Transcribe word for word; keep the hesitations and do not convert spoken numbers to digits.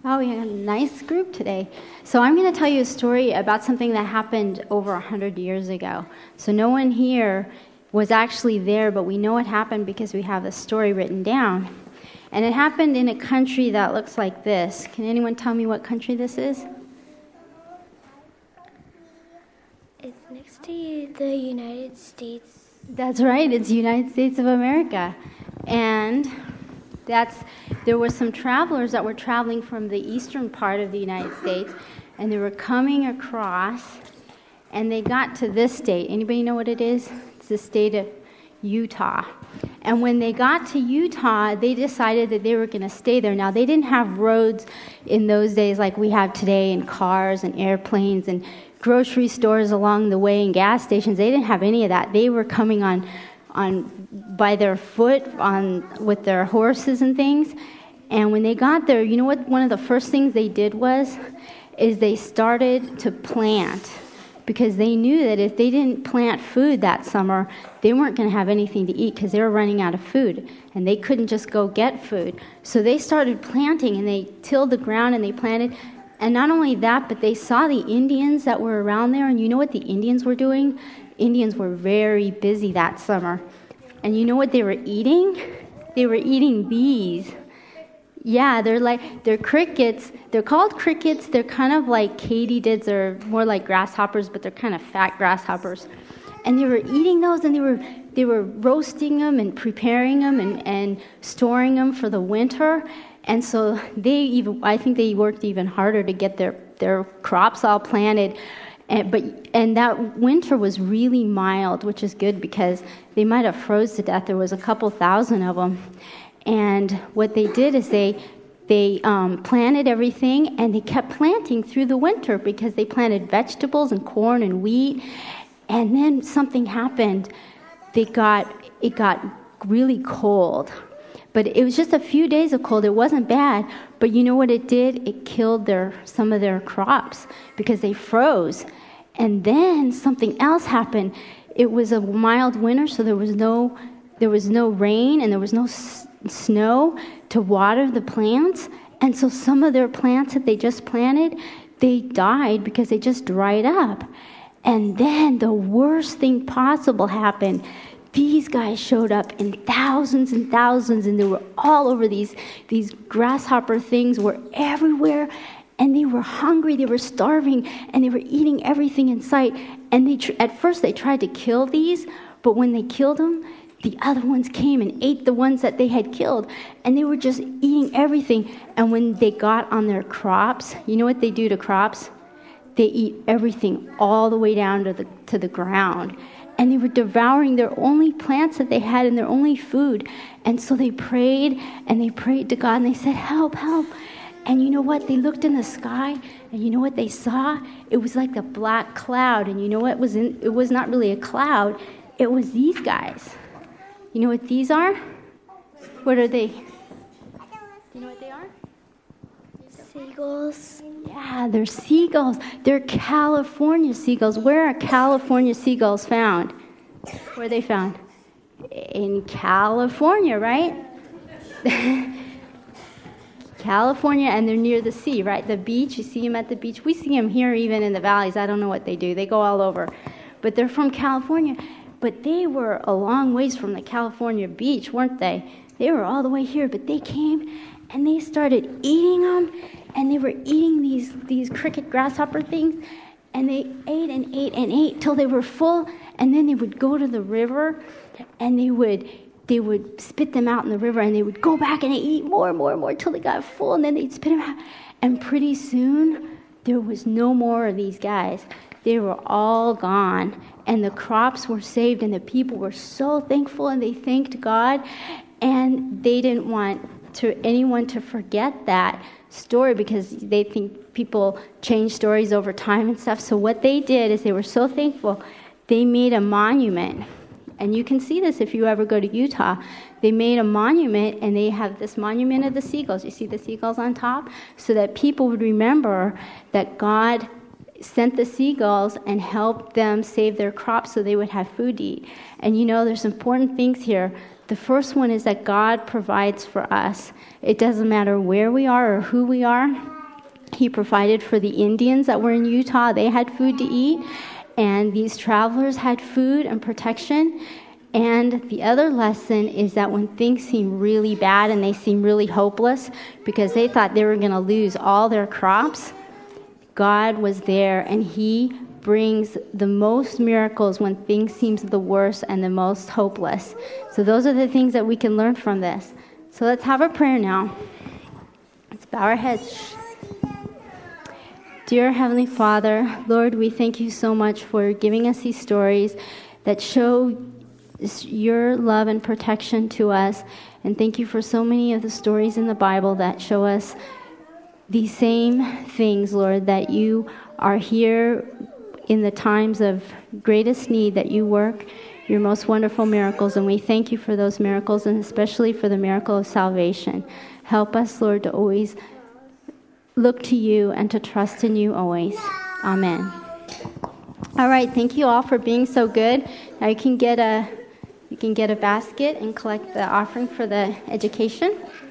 Oh, we had a nice group today. So I'm going to tell you a story about something that happened over one hundred years ago. So no one here was actually there, but we know it happened because we have the story written down. And it happened in a country that looks like this. Can anyone tell me what country this is? It's next to the United States. That's right, it's the United States of America. And that's there were some travelers that were traveling from the eastern part of the United States, and they were coming across, and they got to this state. Anybody know what it is? It's the state of Utah. And when they got to Utah, they decided that they were going to stay there. Now, they didn't have roads in those days like we have today, and cars and airplanes and grocery stores along the way and gas stations. They didn't have any of that. They were coming on on by their foot, on with their horses and things. And when they got there, you know what one of the first things they did was, is they started to plant, because they knew that if they didn't plant food that summer, they weren't going to have anything to eat because they were running out of food, and they couldn't just go get food. So they started planting, and they tilled the ground, and they planted. And not only that, but they saw the Indians that were around there, and you know what the Indians were doing? Indians were very busy that summer. And you know what they were eating? They were eating bees. Yeah, they're like, they're crickets. They're called crickets. They're kind of like katydids, or more like grasshoppers, but they're kind of fat grasshoppers. And they were eating those, and they were they were roasting them and preparing them and, and storing them for the winter. And so they even, I think they worked even harder to get their, their crops all planted. And, but and that winter was really mild, which is good because they might have froze to death. There was a couple thousand of them. And what they did is they they um, planted everything, and they kept planting through the winter because they planted vegetables and corn and wheat. And then something happened. They got it got really cold. But it was just a few days of cold. It wasn't bad. But you know what it did? It killed their some of their crops because they froze. And then something else happened. It was a mild winter, so there was no there was no rain, and there was no s- snow to water the plants. And so some of their plants that they just planted, they died because they just dried up. And then the worst thing possible happened. These guys showed up in thousands and thousands, and they were all over. These these grasshopper things were everywhere, and they were hungry, they were starving, and they were eating everything in sight. And they tr- at first they tried to kill these, but when they killed them, the other ones came and ate the ones that they had killed, and they were just eating everything. And when they got on their crops, you know what they do to crops? They eat everything all the way down to the to the ground. And they were devouring their only plants that they had and their only food. And so they prayed, and they prayed to God, and they said, help, help. And you know what? They looked in the sky, and you know what they saw? It was like a black cloud. And you know what was in? It was not really a cloud. It was these guys. You know what these are? What are they? You know what they are? Seagulls. Yeah, they're seagulls. They're California seagulls. Where are California seagulls found? Where are they found? In California, right? California, and they're near the sea, right? The beach, you see them at the beach. We see them here even in the valleys. I don't know what they do. They go all over. But they're from California. But they were a long ways from the California beach, weren't they? They were all the way here, but they came and they started eating them, and they were eating these, these cricket grasshopper things, and they ate and ate and ate till they were full, and then they would go to the river, and they would they would spit them out in the river, and they would go back and they eat more and more and more till they got full, and then they'd spit them out. And pretty soon, there was no more of these guys. They were all gone, and the crops were saved, and the people were so thankful, and they thanked God, and they didn't want to anyone to forget that story because they think people change stories over time and stuff. So what they did is they were so thankful, they made a monument. And you can see this if you ever go to Utah. They made a monument, and they have this monument of the seagulls. You see the seagulls on top? So that people would remember that God sent the seagulls and helped them save their crops so they would have food to eat. And you know, there's important things here. The first one is that God provides for us. It doesn't matter where we are or who we are. He provided for the Indians that were in Utah. They had food to eat, and these travelers had food and protection. And the other lesson is that when things seem really bad and they seem really hopeless because they thought they were going to lose all their crops, God was there, and He brings the most miracles when things seem the worst and the most hopeless. So those are the things that we can learn from this. So let's have a prayer now. Let's bow our heads. Dear Heavenly Father, Lord, we thank you so much for giving us these stories that show your love and protection to us. And thank you for so many of the stories in the Bible that show us these same things, Lord, that you are here in the times of greatest need, that you work your most wonderful miracles. And we thank you for those miracles, and especially for the miracle of salvation. Help us, Lord, to always look to you and to trust in you always. Amen. All right, thank you all for being so good. Now you can get a you can get a basket and collect the offering for the education.